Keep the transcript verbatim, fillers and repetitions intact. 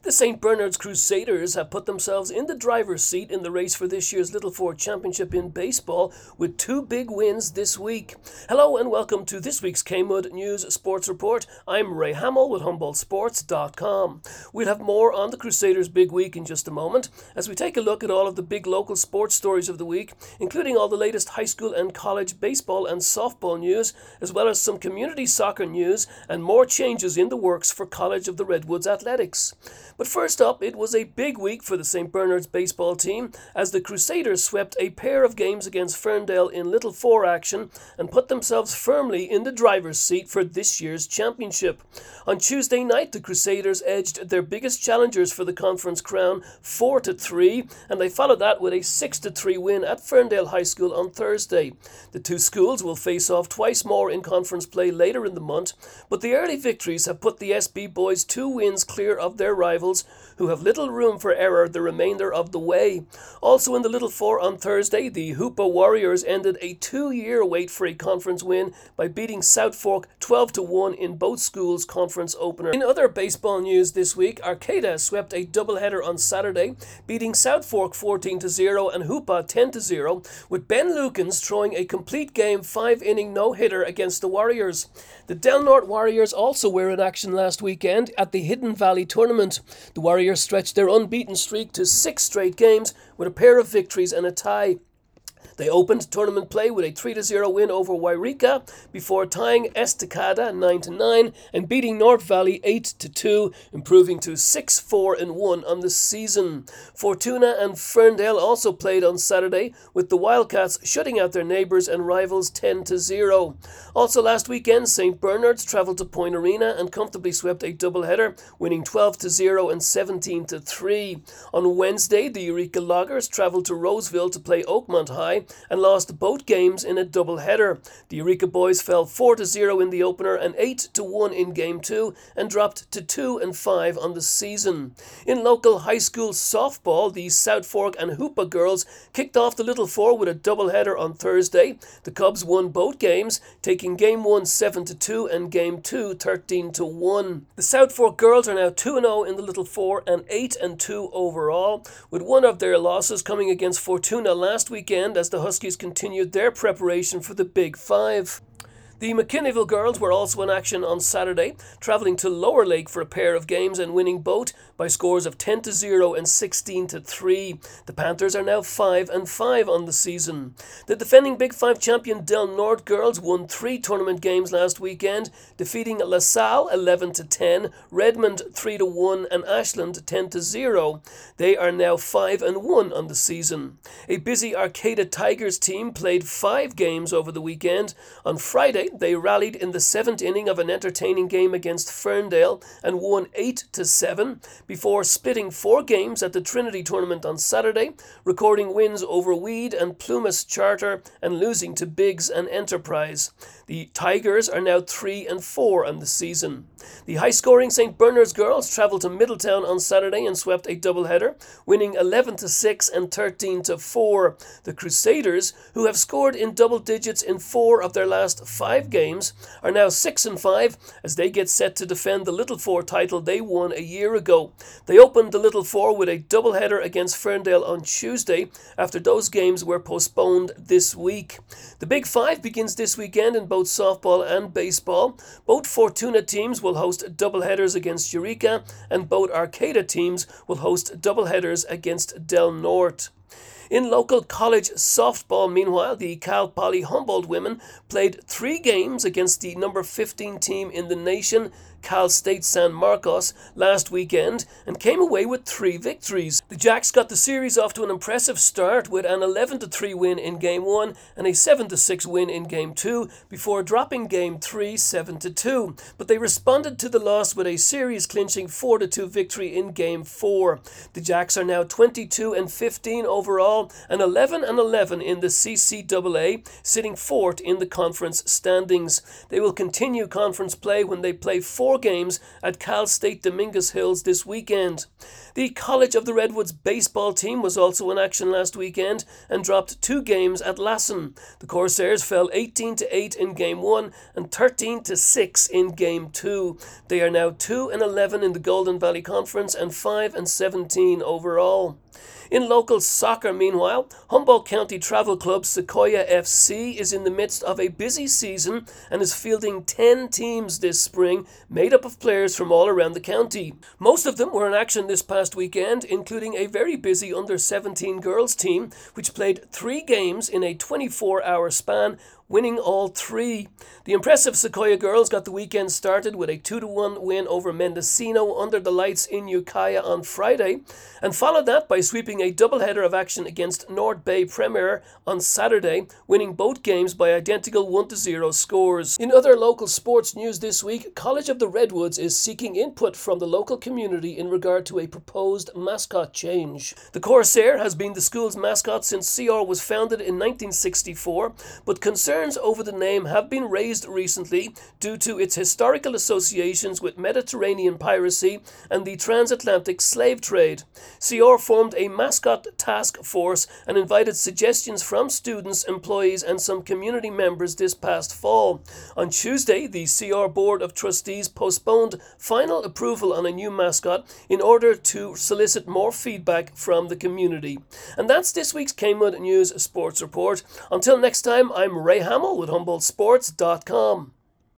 The Saint Bernard's Crusaders have put themselves in the driver's seat in the race for this year's Little Four Championship in baseball with two big wins this week. Hello and welcome to this week's Kmud News Sports Report. I'm Ray Hamill with Humboldt Sports dot com. We'll have more on the Crusaders' big week in just a moment as we take a look at all of the big local sports stories of the week, including all the latest high school and college baseball and softball news, as well as some community soccer news and more changes in the works for College of the Redwoods Athletics. But first up, it was a big week for the Saint Bernard's baseball team as the Crusaders swept a pair of games against Ferndale in Little Four action and put themselves firmly in the driver's seat for this year's championship. On Tuesday night, the Crusaders edged their biggest challengers for the conference crown four to three, and they followed that with a six to three win at Ferndale High School on Thursday. The two schools will face off twice more in conference play later in the month, but the early victories have put the S B boys two wins clear of their rivals, who have little room for error the remainder of the way. Also in the Little Four on Thursday, the Hoopa Warriors ended a two-year wait for a conference win by beating South Fork twelve to one in both schools' conference opener. In other baseball news this week, Arcata swept a doubleheader on Saturday, beating South Fork fourteen to zero and Hoopa ten to zero, with Ben Lukens throwing a complete game five-inning no-hitter against the Warriors. The Del Norte Warriors also were in action last weekend at the Hidden Valley Tournament. The Warriors stretched their unbeaten streak to six straight games with a pair of victories and a tie. They opened tournament play with a three to zero win over Wairika before tying Estacada nine to nine and beating North Valley eight to two, improving to six four and one on the season. Fortuna and Ferndale also played on Saturday, with the Wildcats shutting out their neighbours and rivals ten to zero. Also last weekend, Saint Bernard's travelled to Point Arena and comfortably swept a doubleheader, winning twelve to zero and seventeen to three. On Wednesday, the Eureka Loggers travelled to Roseville to play Oakmont High and lost both games in a doubleheader. The Eureka boys fell four to zero in the opener and eight to one in game two and dropped to two and five on the season. In local high school softball, the South Fork and Hoopa girls kicked off the Little Four with a doubleheader on Thursday. The Cubs won both games, taking game one seven to two and game two thirteen to one. The South Fork girls are now two and oh in the Little Four and eight and two overall, with one of their losses coming against Fortuna last weekend as the Huskies continued their preparation for the Big Five. The McKinneyville girls were also in action on Saturday, travelling to Lower Lake for a pair of games and winning both by scores of ten to zero and sixteen to three. The Panthers are now five and five on the season. The defending Big Five champion Del Norte girls won three tournament games last weekend, defeating LaSalle eleven to ten, Redmond three to one and Ashland ten to zero. They are now five and one on the season. A busy Arcata Tigers team played five games over the weekend. On Friday, they rallied in the seventh inning of an entertaining game against Ferndale and won eight to seven before splitting four games at the Trinity Tournament on Saturday, recording wins over Weed and Plumas Charter and losing to Biggs and Enterprise. The Tigers are now three and four on the season. The high-scoring Saint Bernard's girls travelled to Middletown on Saturday and swept a doubleheader, winning eleven to six and thirteen to four. The Crusaders, who have scored in double digits in four of their last five games, are now six and five as they get set to defend the Little Four title they won a year ago. They opened the Little Four with a doubleheader against Ferndale on Tuesday after those games were postponed this week. The Big Five begins this weekend in both softball and baseball. Both Fortuna teams will host doubleheaders against Eureka, and both Arcata teams will host doubleheaders against Del Norte. In local college softball, meanwhile, the Cal Poly Humboldt women played three games against the number fifteen team in the nation, Cal State San Marcos, last weekend and came away with three victories. The Jacks got the series off to an impressive start with an eleven to three win in game one and a seven to six win in game two before dropping game three seven to two. But they responded to the loss with a series clinching four to two victory in game four. The Jacks are now twenty-two and fifteen overall and eleven and eleven in the C C A A, sitting fourth in the conference standings. They will continue conference play when they play four four games at Cal State Dominguez Hills this weekend. The College of the Redwoods baseball team was also in action last weekend and dropped two games at Lassen. The Corsairs fell eighteen to eight in game one and thirteen to six in game two. They are now two and eleven in the Golden Valley Conference and five and seventeen overall. In local soccer, meanwhile, Humboldt County Travel Club Sequoia F C is in the midst of a busy season and is fielding ten teams this spring, made up of players from all around the county. Most of them were in action this past weekend, including a very busy under seventeen girls team, which played three games in a twenty-four hour span, winning all three. The impressive Sequoia girls got the weekend started with a two to one win over Mendocino under the lights in Ukiah on Friday, and followed that by sweeping a doubleheader of action against North Bay Premier on Saturday, winning both games by identical one to zero scores. In other local sports news this week, College of the Redwoods is seeking input from the local community in regard to a proposed mascot change. The Corsair has been the school's mascot since C R was founded in nineteen sixty-four, but concerns over the name have been raised recently due to its historical associations with Mediterranean piracy and the transatlantic slave trade. C R formed a mascot task force and invited suggestions from students, employees, and some community members this past fall. On Tuesday, the C R Board of Trustees postponed final approval on a new mascot in order to solicit more feedback from the community. And that's this week's Kmud News Sports Report. Until next time, I'm Ray Hamill with Humboldt Sports dot com.